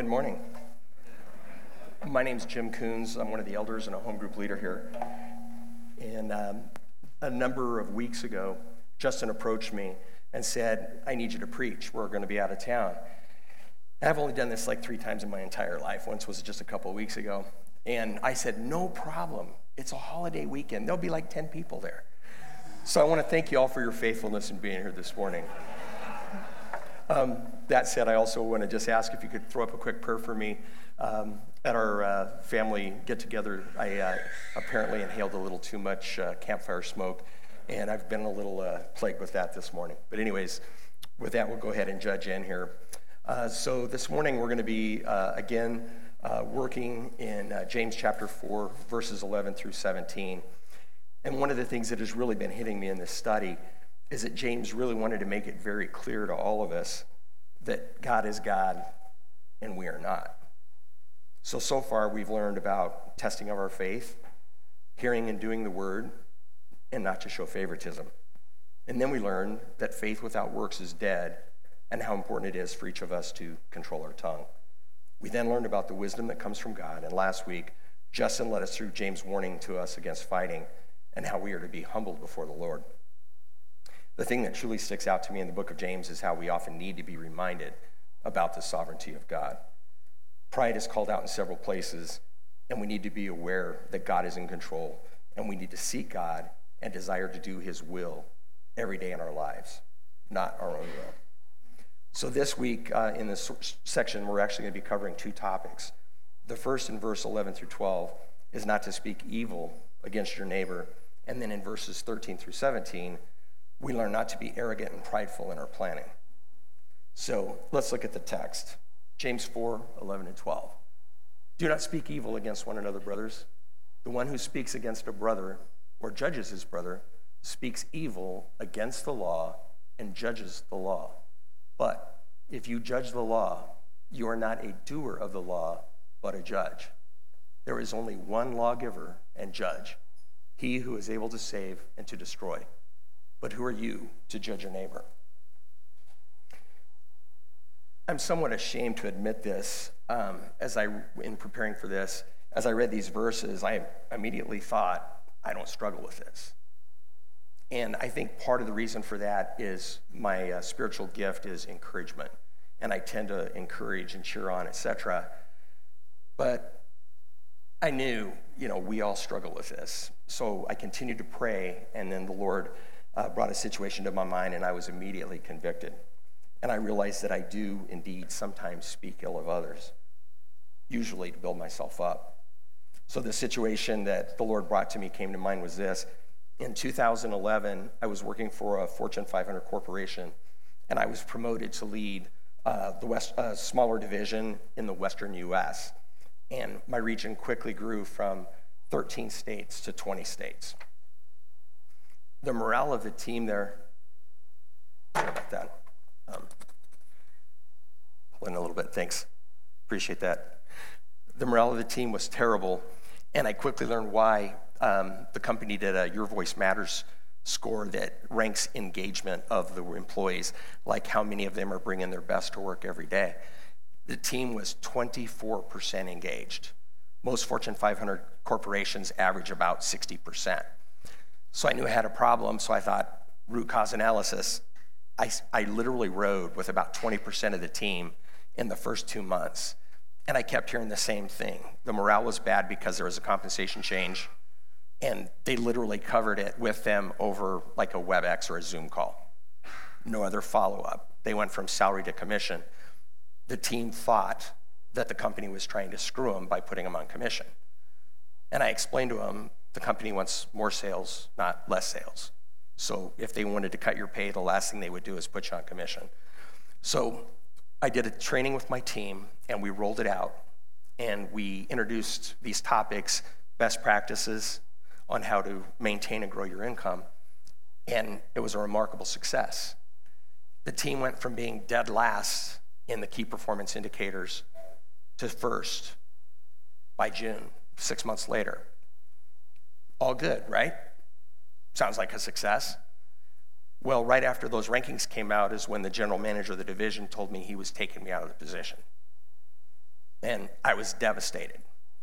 Good morning. My name's Jim Coons. I'm one of the elders and a home group leader here. And a number of weeks ago, Justin approached me and said, I need you to preach. We're going to be out of town. I've only done this like 3 times in my entire life. Once was just a couple of weeks ago. And I said, no problem. It's a holiday weekend. There'll be like 10 people there. So I want to thank you all for your faithfulness in being here this morning. That said, I also want to just ask if you could throw up a quick prayer for me. At our family get-together, I apparently inhaled a little too much campfire smoke, and I've been a little plagued with that this morning. But anyways, with that, we'll go ahead and judge in here. So this morning, we're going to be, again, working in James chapter 4, verses 11 through 17. And one of the things that has really been hitting me in this study is that James really wanted to make it very clear to all of us that God is God and we are not. So far we've learned about testing of our faith, hearing and doing the word, and not to show favoritism. And then we learned that faith without works is dead and how important it is for each of us to control our tongue. We then learned about the wisdom that comes from God, and last week Justin led us through James' warning to us against fighting and how we are to be humbled before the Lord. The thing that truly sticks out to me in the book of James is how we often need to be reminded about the sovereignty of God. Pride is called out in several places, and we need to be aware that God is in control, and we need to seek God and desire to do his will every day in our lives, not our own will. So this week in this section, we're actually going to be covering 2 topics. The first, in verse 11 through 12, is not to speak evil against your neighbor, and then in verses 13 through 17, we learn not to be arrogant and prideful in our planning. So let's look at the text. James 4, 11 and 12. Do not speak evil against one another, brothers. The one who speaks against a brother or judges his brother speaks evil against the law and judges the law. But if you judge the law, you are not a doer of the law, but a judge. There is only one lawgiver and judge, he who is able to save and to destroy. But who are you to judge your neighbor? I'm somewhat ashamed to admit this. In preparing for this, as I read these verses, I immediately thought, I don't struggle with this. And I think part of the reason for that is my spiritual gift is encouragement. And I tend to encourage and cheer on, etc. But I knew, we all struggle with this. So I continued to pray, and then the Lord brought a situation to my mind, and I was immediately convicted. And I realized that I do indeed sometimes speak ill of others, usually to build myself up. So the situation that the Lord brought to me came to mind was this. In 2011, I was working for a Fortune 500 corporation, and I was promoted to lead the smaller division in the western U.S. And my region quickly grew from 13 states to 20 states. The morale of the team there, sorry about that. Pull in a little bit, thanks. Appreciate that. The morale of the team was terrible, and I quickly learned why. The company did a Your Voice Matters score that ranks engagement of the employees, like how many of them are bringing their best to work every day. The team was 24% engaged. Most Fortune 500 corporations average about 60%. So I knew I had a problem, so I thought, root cause analysis. I literally rode with about 20% of the team in the first 2 months, and I kept hearing the same thing. The morale was bad because there was a compensation change, and they literally covered it with them over like a WebEx or a Zoom call. No other follow-up. They went from salary to commission. The team thought that the company was trying to screw them by putting them on commission. And I explained to them, the company wants more sales, not less sales. So if they wanted to cut your pay, the last thing they would do is put you on commission. So I did a training with my team, and we rolled it out, and we introduced these topics, best practices on how to maintain and grow your income, and it was a remarkable success. The team went from being dead last in the key performance indicators to first by June, 6 months later. All good, right? Sounds like a success. Well, right after those rankings came out is when the general manager of the division told me he was taking me out of the position. And I was devastated.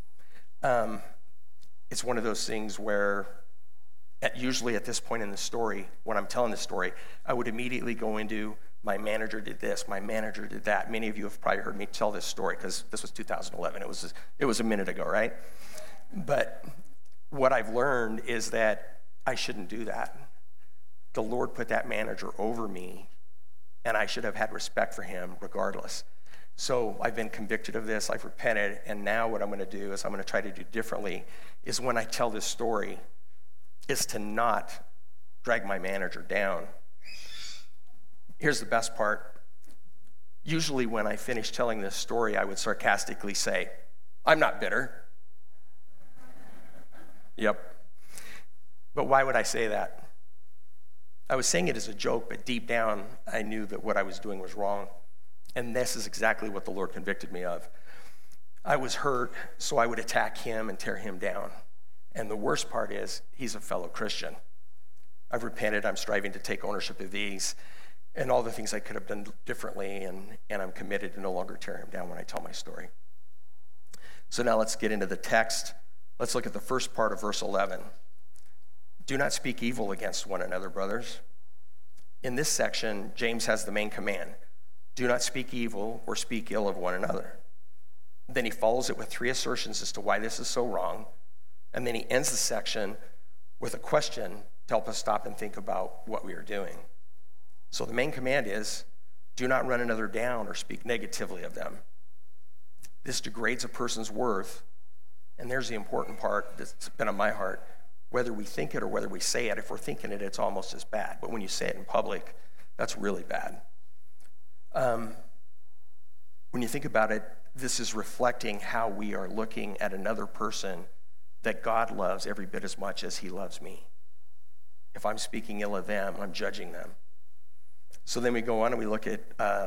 It's one of those things where usually at this point in the story, when I'm telling the story, I would immediately go into my manager did this, my manager did that. Many of you have probably heard me tell this story because this was 2011. It was a minute ago, right? But what I've learned is that I shouldn't do that. The Lord put that manager over me, and I should have had respect for him regardless. So I've been convicted of this, I've repented, and now what I'm going to do is I'm going to try to do differently is when I tell this story, is to not drag my manager down. Here's the best part. Usually when I finish telling this story, I would sarcastically say, I'm not bitter. Yep. But why would I say that? I was saying it as a joke, but deep down, I knew that what I was doing was wrong. And this is exactly what the Lord convicted me of. I was hurt, so I would attack him and tear him down. And the worst part is, he's a fellow Christian. I've repented, I'm striving to take ownership of these and all the things I could have done differently, and I'm committed to no longer tear him down when I tell my story. So now let's get into the text. Let's look at the first part of verse 11. Do not speak evil against one another, brothers. In this section, James has the main command. Do not speak evil or speak ill of one another. Then he follows it with 3 assertions as to why this is so wrong. And then he ends the section with a question to help us stop and think about what we are doing. So the main command is, do not run another down or speak negatively of them. This degrades a person's worth. And there's the important part that's been on my heart. Whether we think it or whether we say it, if we're thinking it, it's almost as bad. But when you say it in public, that's really bad. When you think about it, this is reflecting how we are looking at another person that God loves every bit as much as he loves me. If I'm speaking ill of them, I'm judging them. So then we go on and we look at,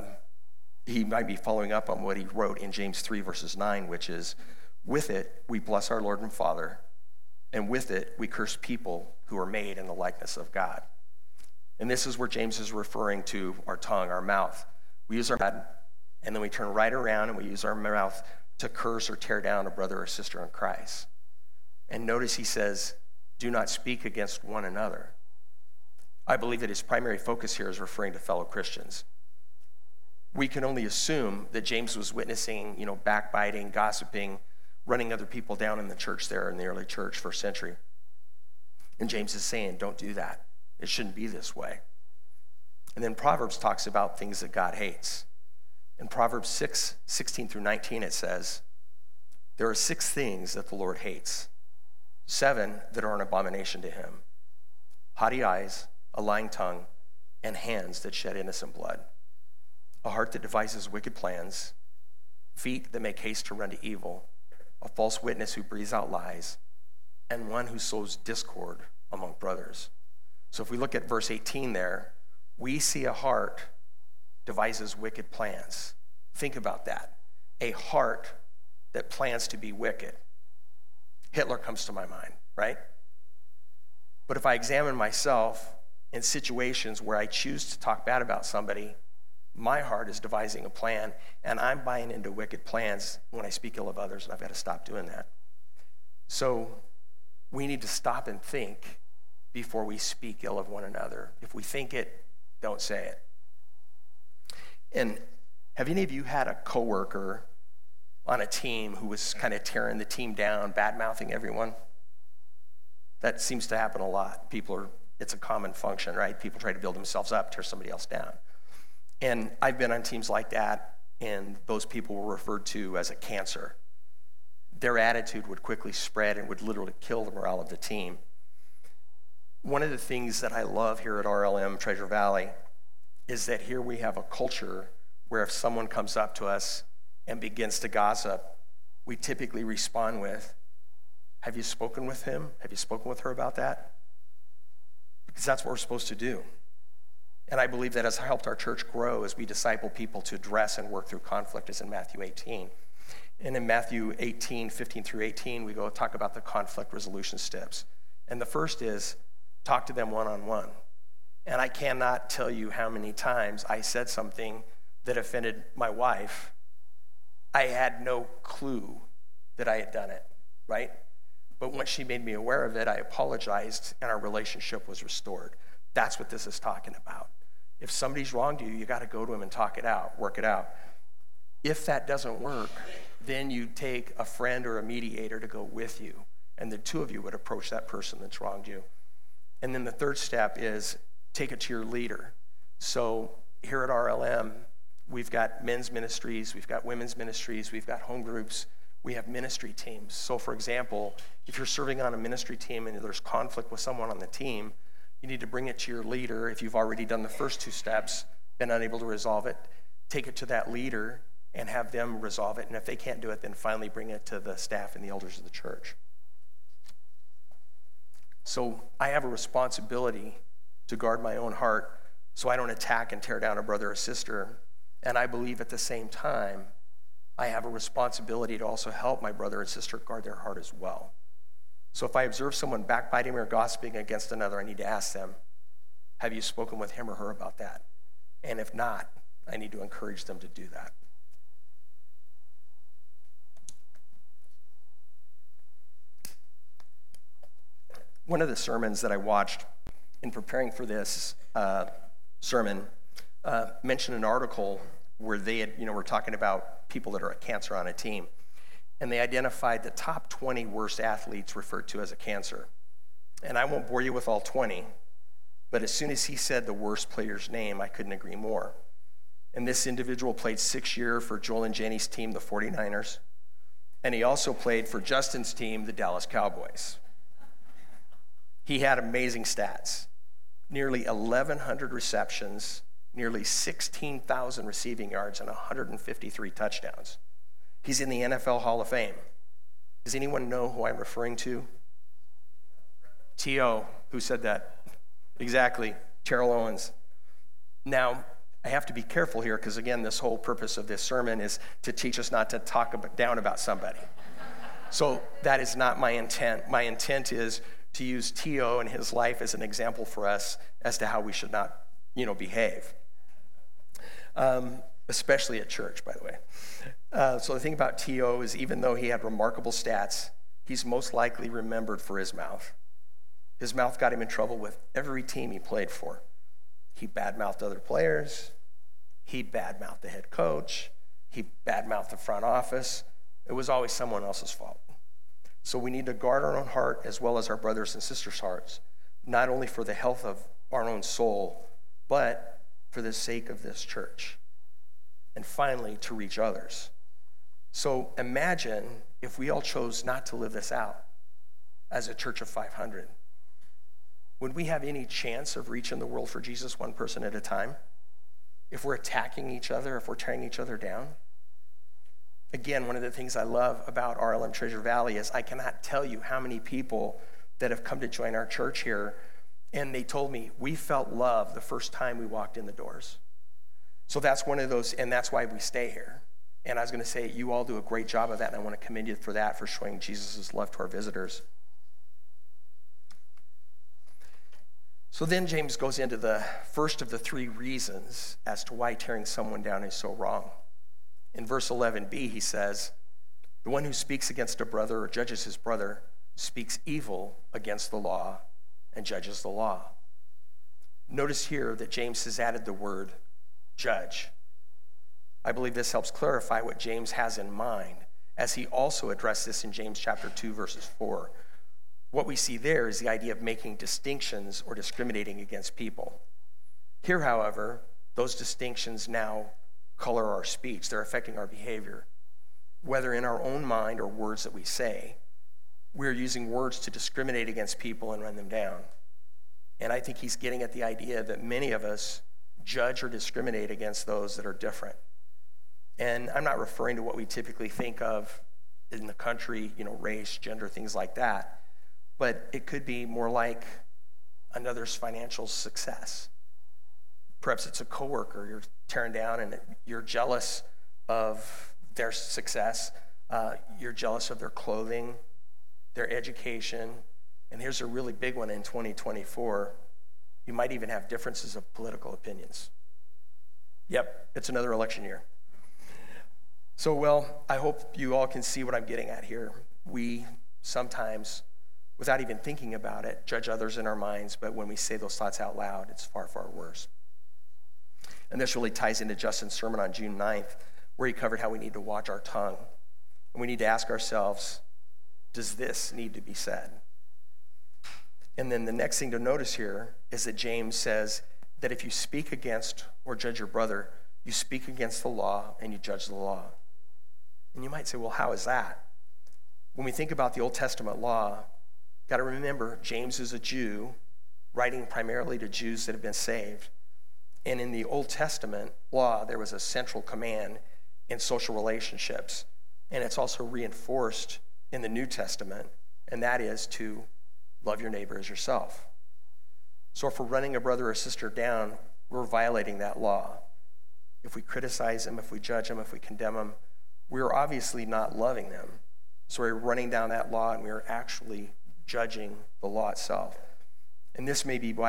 he might be following up on what he wrote in James 3 verses 9, which is, with it, we bless our Lord and Father, and with it, we curse people who are made in the likeness of God. And this is where James is referring to our tongue, our mouth. We use our mouth, and then we turn right around and we use our mouth to curse or tear down a brother or sister in Christ. And notice he says, do not speak against one another. I believe that his primary focus here is referring to fellow Christians. We can only assume that James was witnessing, backbiting, gossiping, running other people down in the church there in the early church, first century. And James is saying, don't do that. It shouldn't be this way. And then Proverbs talks about things that God hates. In Proverbs 6:16 through 19, it says, there are 6 things that the Lord hates, 7 that are an abomination to him: haughty eyes, a lying tongue, and hands that shed innocent blood, a heart that devises wicked plans, feet that make haste to run to evil, a false witness who breathes out lies, and one who sows discord among brothers. So if we look at verse 18 there, we see a heart devises wicked plans. Think about that. A heart that plans to be wicked. Hitler comes to my mind, right? But if I examine myself in situations where I choose to talk bad about somebody, my heart is devising a plan, and I'm buying into wicked plans when I speak ill of others, and I've got to stop doing that. So we need to stop and think before we speak ill of one another. If we think it, don't say it. And have any of you had a coworker on a team who was kind of tearing the team down, bad-mouthing everyone? That seems to happen a lot. It's a common function, right? People try to build themselves up, tear somebody else down. And I've been on teams like that, and those people were referred to as a cancer. Their attitude would quickly spread and would literally kill the morale of the team. One of the things that I love here at RLM Treasure Valley is that here we have a culture where if someone comes up to us and begins to gossip, we typically respond with, have you spoken with him? Have you spoken with her about that? Because that's what we're supposed to do. And I believe that has helped our church grow as we disciple people to address and work through conflict, as in Matthew 18. And in Matthew 18, 15 through 18, we go talk about the conflict resolution steps. And the first is talk to them one-on-one. And I cannot tell you how many times I said something that offended my wife, I had no clue that I had done it, right? But once she made me aware of it, I apologized, and our relationship was restored. That's what this is talking about. If somebody's wronged you, you got to go to them and talk it out, work it out. If that doesn't work, then you take a friend or a mediator to go with you, and the two of you would approach that person that's wronged you. And then the third step is take it to your leader. So here at RLM, we've got men's ministries, we've got women's ministries, we've got home groups, we have ministry teams. So for example, if you're serving on a ministry team and there's conflict with someone on the team, you need to bring it to your leader. If you've already done the first two steps, been unable to resolve it, take it to that leader and have them resolve it. And if they can't do it, then finally bring it to the staff and the elders of the church. So I have a responsibility to guard my own heart so I don't attack and tear down a brother or sister. And I believe at the same time, I have a responsibility to also help my brother and sister guard their heart as well. So if I observe someone backbiting or gossiping against another, I need to ask them, have you spoken with him or her about that? And if not, I need to encourage them to do that. One of the sermons that I watched in preparing for this sermon mentioned an article where they had, were talking about people that are a cancer on a team. And they identified the top 20 worst athletes referred to as a cancer. And I won't bore you with all 20, but as soon as he said the worst player's name, I couldn't agree more. And this individual played 6 years for Joel and Jenny's team, the 49ers. And he also played for Justin's team, the Dallas Cowboys. He had amazing stats. Nearly 1,100 receptions, nearly 16,000 receiving yards, and 153 touchdowns. He's in the NFL Hall of Fame. Does anyone know who I'm referring to? T.O., who said that? Exactly, Terrell Owens. Now, I have to be careful here because, again, this whole purpose of this sermon is to teach us not to talk down about somebody. So that is not my intent. My intent is to use T.O. and his life as an example for us as to how we should not, behave. Especially at church, by the way. So the thing about T.O. is even though he had remarkable stats, he's most likely remembered for his mouth. His mouth got him in trouble with every team he played for. He badmouthed other players. He badmouthed the head coach. He badmouthed the front office. It was always someone else's fault. So we need to guard our own heart as well as our brothers and sisters' hearts, not only for the health of our own soul, but for the sake of this church. And finally, to reach others. So imagine if we all chose not to live this out as a church of 500. Would we have any chance of reaching the world for Jesus one person at a time? If we're attacking each other, if we're tearing each other down? Again, one of the things I love about RLM Treasure Valley is I cannot tell you how many people that have come to join our church here, and they told me, we felt love the first time we walked in the doors. So that's one of those, and that's why we stay here. And I was going to say, you all do a great job of that, and I want to commend you for that, for showing Jesus' love to our visitors. So then James goes into the first of the three reasons as to why tearing someone down is so wrong. In verse 11b, he says, the one who speaks against a brother or judges his brother speaks evil against the law and judges the law. Notice here that James has added the word judge. I believe this helps clarify what James has in mind as he also addressed this in James chapter 2, verses 4. What we see there is the idea of making distinctions or discriminating against people. Here, however, those distinctions now color our speech. They're affecting our behavior. Whether in our own mind or words that we say, we're using words to discriminate against people and run them down. And I think he's getting at the idea that many of us judge or discriminate against those that are different. And I'm not referring to what we typically think of in the country, race, gender, things like that. But it could be more like another's financial success. Perhaps it's a coworker you're tearing down and you're jealous of their success. You're jealous of their clothing, their education. And here's a really big one in 2024. You might even have differences of political opinions. Yep, it's another election year. So, well, I hope you all can see what I'm getting at here. We sometimes, without even thinking about it, judge others in our minds, but when we say those thoughts out loud, it's far, far worse. And this really ties into Justin's sermon on June 9th, where he covered how we need to watch our tongue. And we need to ask ourselves, does this need to be said? And then the next thing to notice here is that James says that if you speak against or judge your brother, you speak against the law and you judge the law. And you might say, well, how is that? When we think about the Old Testament law, got to remember, James is a Jew, writing primarily to Jews that have been saved. And in the Old Testament law, there was a central command in social relationships. And it's also reinforced in the New Testament, and that is to love your neighbor as yourself. So if we're running a brother or sister down, we're violating that law. If we criticize them, if we judge them, if we condemn them, we're obviously not loving them. So we're running down that law, and we're actually judging the law itself. And this may be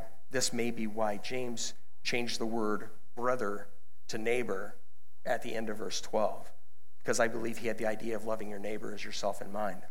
why James changed the word brother to neighbor at the end of verse 12, because I believe he had the idea of loving your neighbor as yourself in mind.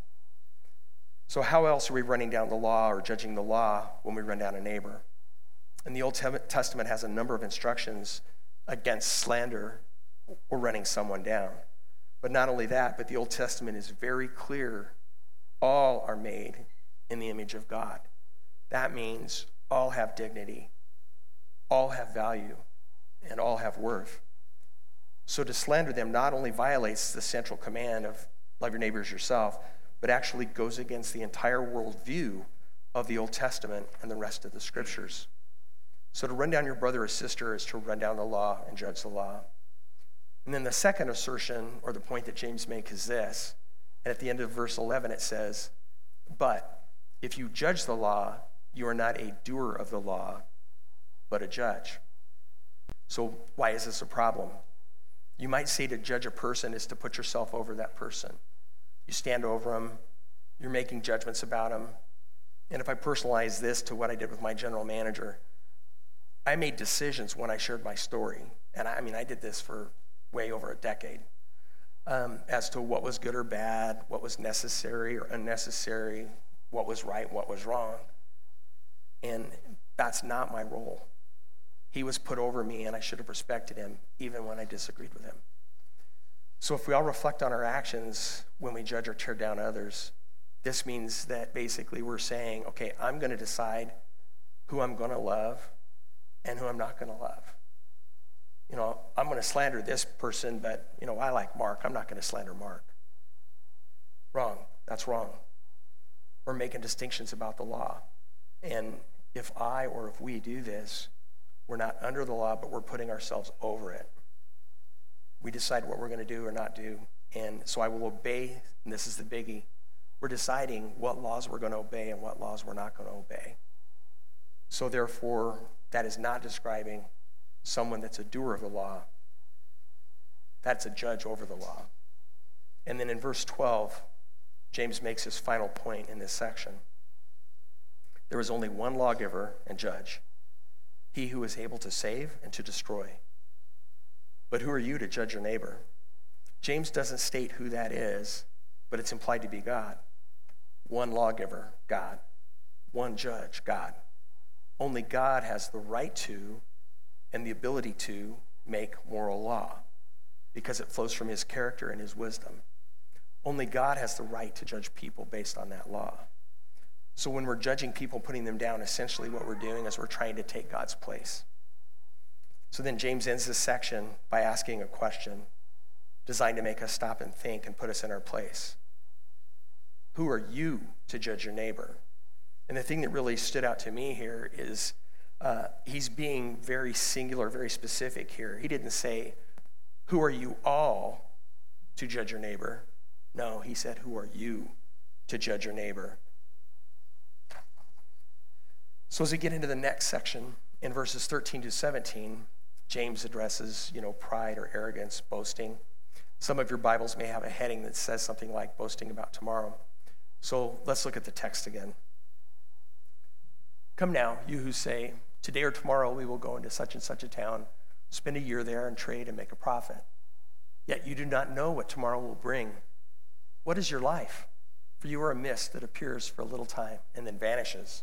So how else are we running down the law or judging the law when we run down a neighbor? And the Old Testament has a number of instructions against slander or running someone down. But not only that, but the Old Testament is very clear. All are made in the image of God. That means all have dignity, all have value, and all have worth. So to slander them not only violates the central command of love your neighbor as yourself, but actually goes against the entire worldview of the Old Testament and the rest of the scriptures. So to run down your brother or sister is to run down the law and judge the law. And then the second assertion, or the point that James makes, is this. And at the end of verse 11 it says, but if you judge the law, you are not a doer of the law, but a judge. So why is this a problem? You might say to judge a person is to put yourself over that person. You stand over them, you're making judgments about them. And if I personalize this to what I did with my general manager, I made decisions when I shared my story. And I did this for way over a decade, as to what was good or bad, what was necessary or unnecessary, what was right, what was wrong. And that's not my role. He was put over me, and I should have respected him, even when I disagreed with him. So if we all reflect on our actions when we judge or tear down others, this means that basically we're saying, okay, I'm going to decide who I'm going to love and who I'm not going to love. I'm going to slander this person, but, I like Mark. I'm not going to slander Mark. Wrong. That's wrong. We're making distinctions about the law. And if I or if we do this, we're not under the law, but we're putting ourselves over it. We decide what we're going to do or not do. And so I will obey, and this is the biggie. We're deciding what laws we're going to obey and what laws we're not going to obey. So therefore, that is not describing someone that's a doer of the law. That's a judge over the law. And then in verse 12, James makes his final point in this section. There is only one lawgiver and judge, he who is able to save and to destroy. But who are you to judge your neighbor? James doesn't state who that is, but it's implied to be God. One lawgiver, God. One judge, God. Only God has the right to and the ability to make moral law because it flows from his character and his wisdom. Only God has the right to judge people based on that law. So when we're judging people, putting them down, essentially what we're doing is we're trying to take God's place. So then James ends this section by asking a question designed to make us stop and think and put us in our place. Who are you to judge your neighbor? And the thing that really stood out to me here is he's being very singular, very specific here. He didn't say, who are you all to judge your neighbor? No, he said, who are you to judge your neighbor? So as we get into the next section, in verses 13 to 17, James addresses, pride or arrogance, boasting. Some of your Bibles may have a heading that says something like boasting about tomorrow. So let's look at the text again. Come now, you who say, today or tomorrow we will go into such and such a town, spend a year there and trade and make a profit. yet you do not know what tomorrow will bring. What is your life? For you are a mist that appears for a little time and then vanishes.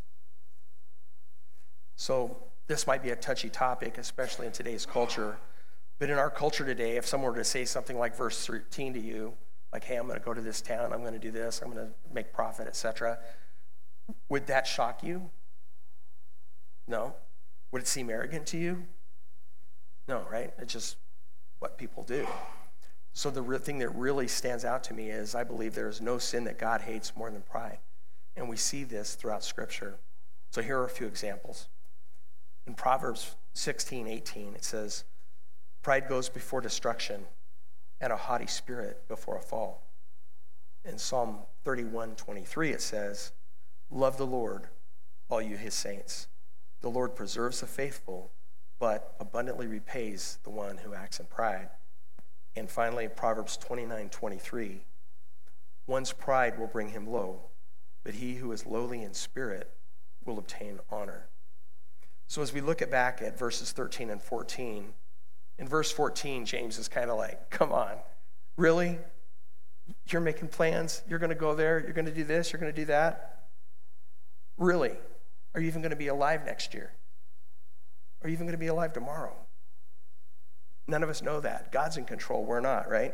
So this might be a touchy topic, especially in today's culture. But in our culture today, if someone were to say something like verse 13 to you, like, hey, I'm going to go to this town, I'm going to do this, I'm going to make profit, etc., would that shock you? No. Would it seem arrogant to you? No, right? It's just what people do. So the real thing that really stands out to me is I believe there is no sin that God hates more than pride. And we see this throughout Scripture. So here are a few examples. In Proverbs 16:18, it says, pride goes before destruction, and a haughty spirit before a fall. In Psalm 31:23, it says, love the Lord, all you his saints. The Lord preserves the faithful, but abundantly repays the one who acts in pride. And finally, Proverbs 29:23, one's pride will bring him low, but he who is lowly in spirit will obtain honor. So as we look back at verses 13 and 14, in verse 14, James is kind of like, come on, really? You're making plans? You're going to go there? You're going to do this? You're going to do that? Really? Are you even going to be alive next year? Are you even going to be alive tomorrow? None of us know that. God's in control. We're not, right?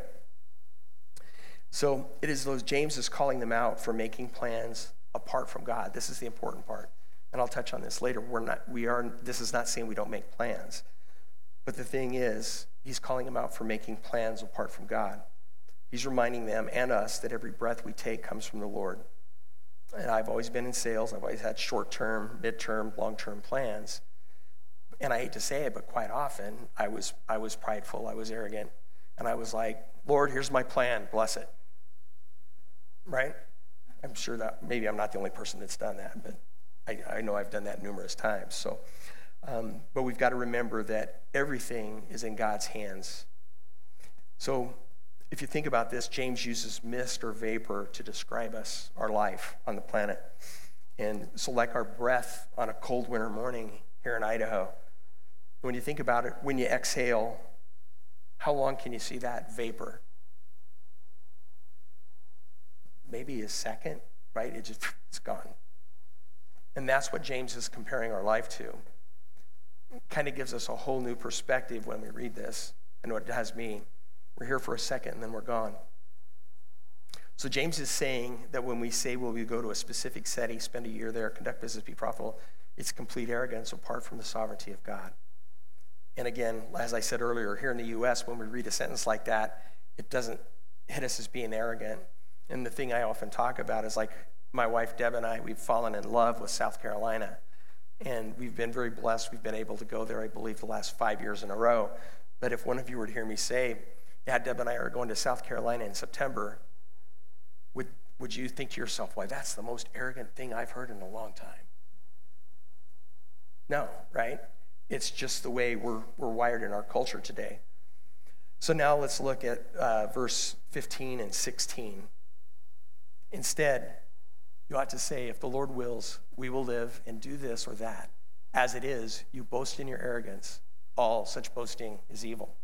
So it is those James is calling them out for making plans apart from God. This is the important part. And I'll touch on this later. This is not saying we don't make plans. But the thing is, he's calling them out for making plans apart from God. He's reminding them and us that every breath we take comes from the Lord. And I've always been in sales. I've always had short-term, mid-term, long-term plans. And I hate to say it, but quite often I was prideful, I was arrogant, and I was like, Lord, here's my plan, bless it. Right? I'm sure that maybe I'm not the only person that's done that, but I know I've done that numerous times. So, but we've got to remember that everything is in God's hands. So if you think about this, James uses mist or vapor to describe us, our life on the planet. And so like our breath on a cold winter morning here in Idaho, when you think about it, when you exhale, how long can you see that vapor? Maybe a second, right? It's gone. And that's what James is comparing our life to. It kind of gives us a whole new perspective when we read this. I know it does me. We're here for a second and then we're gone. So James is saying that when we say, well, we go to a specific setting, spend a year there, conduct business, be profitable, it's complete arrogance apart from the sovereignty of God. And again, as I said earlier, here in the U.S., when we read a sentence like that, it doesn't hit us as being arrogant. And the thing I often talk about is like my wife, Deb, and I, we've fallen in love with South Carolina. And we've been very blessed. We've been able to go there, I believe, the last 5 years in a row. But if one of you were to hear me say, yeah, Deb and I are going to South Carolina in September, would you think to yourself, why, that's the most arrogant thing I've heard in a long time? No, right? It's just the way we're wired in our culture today. So now let's look at verse 15 and 16. Instead, you ought to say, if the Lord wills, we will live and do this or that. As it is, you boast in your arrogance. All such boasting is evil.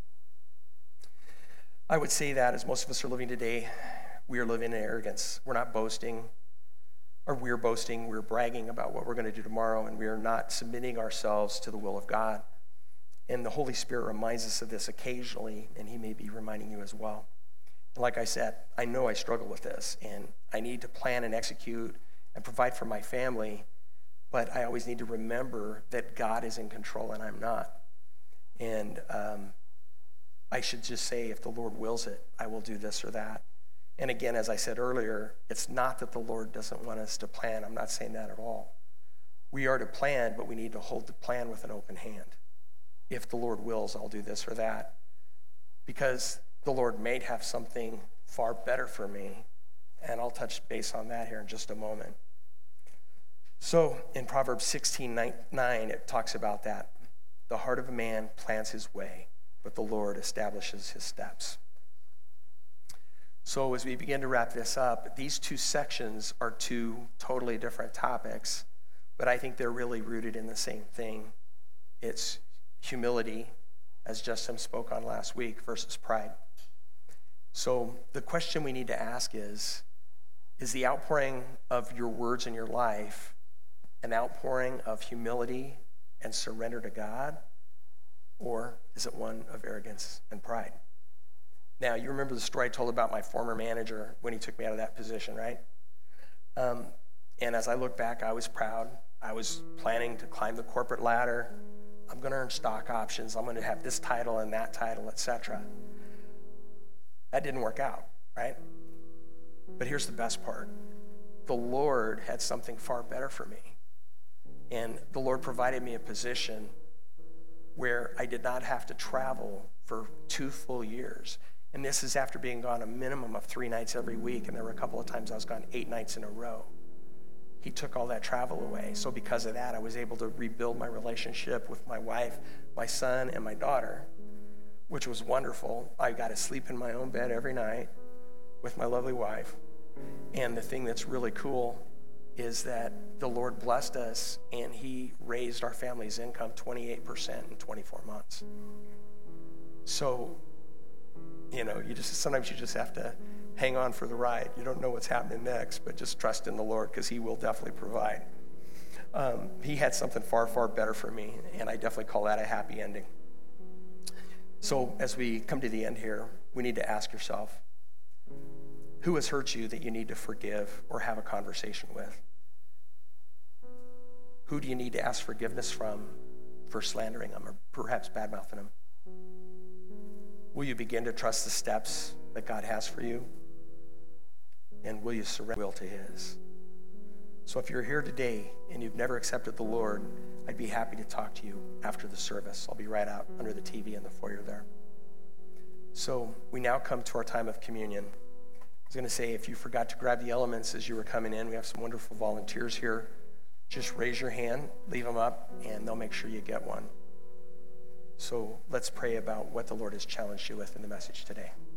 I would say that as most of us are living today, we are living in arrogance. We're not boasting, or we're boasting, we're bragging about what we're going to do tomorrow, and we are not submitting ourselves to the will of God. And the Holy Spirit reminds us of this occasionally, and he may be reminding you as well. And like I said, I know I struggle with this, and I need to plan and execute and provide for my family, but I always need to remember that God is in control and I'm not. And I should just say, if the Lord wills it, I will do this or that. And again, as I said earlier, it's not that the Lord doesn't want us to plan. I'm not saying that at all. We are to plan, but we need to hold the plan with an open hand. If the Lord wills, I'll do this or that. Because the Lord may have something far better for me. And I'll touch base on that here in just a moment. So in Proverbs 16:9, it talks about that. The heart of a man plans his way, but the Lord establishes his steps. So as we begin to wrap this up, these two sections are two totally different topics, but I think they're really rooted in the same thing. It's humility, as Justin spoke on last week, versus pride. So the question we need to ask is the outpouring of your words in your life an outpouring of humility and surrender to God, or is it one of arrogance and pride? Now, you remember the story I told about my former manager when he took me out of that position, right? And as I look back, I was proud. I was planning to climb the corporate ladder. I'm going to earn stock options. I'm going to have this title and that title, etc. That didn't work out, right? But here's the best part. The Lord had something far better for me. And the Lord provided me a position where I did not have to travel for 2 full years. And this is after being gone a minimum of 3 nights every week. And there were a couple of times I was gone 8 nights in a row. He took all that travel away. So because of that, I was able to rebuild my relationship with my wife, my son, and my daughter, which was wonderful. I got to sleep in my own bed every night with my lovely wife. And the thing that's really cool is that the Lord blessed us and he raised our family's income 28% in 24 months. So, sometimes you just have to hang on for the ride. You don't know what's happening next, but just trust in the Lord because he will definitely provide. He had something far, far better for me, and I definitely call that a happy ending. So as we come to the end here, we need to ask yourself, who has hurt you that you need to forgive or have a conversation with? Who do you need to ask forgiveness from for slandering them or perhaps bad-mouthing them? Will you begin to trust the steps that God has for you? And will you surrender will to his? So if you're here today and you've never accepted the Lord, I'd be happy to talk to you after the service. I'll be right out under the TV in the foyer there. So we now come to our time of communion. I was going to say, if you forgot to grab the elements as you were coming in, we have some wonderful volunteers here. Just raise your hand, leave them up, and they'll make sure you get one. So let's pray about what the Lord has challenged you with in the message today.